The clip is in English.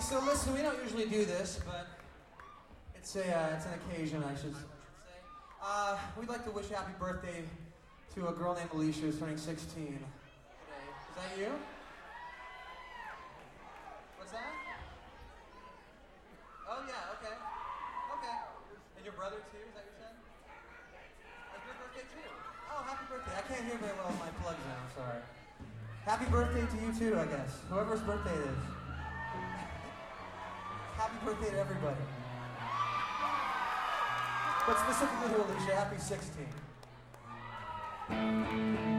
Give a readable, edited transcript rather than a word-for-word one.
So listen, we don't usually do this, but it's an occasion, I should say. We'd like to wish happy birthday to a girl named Alicia who's turning 16 today. Is that you? What's that? Oh yeah, okay. Okay. And your brother too, is that what you said? It's your birthday too. Oh, happy birthday. I can't hear very well with my plugs in, I'm sorry. Happy birthday to you too, I guess. Whoever's birthday it is. Happy birthday to everybody. But specifically to Alicia, happy 16.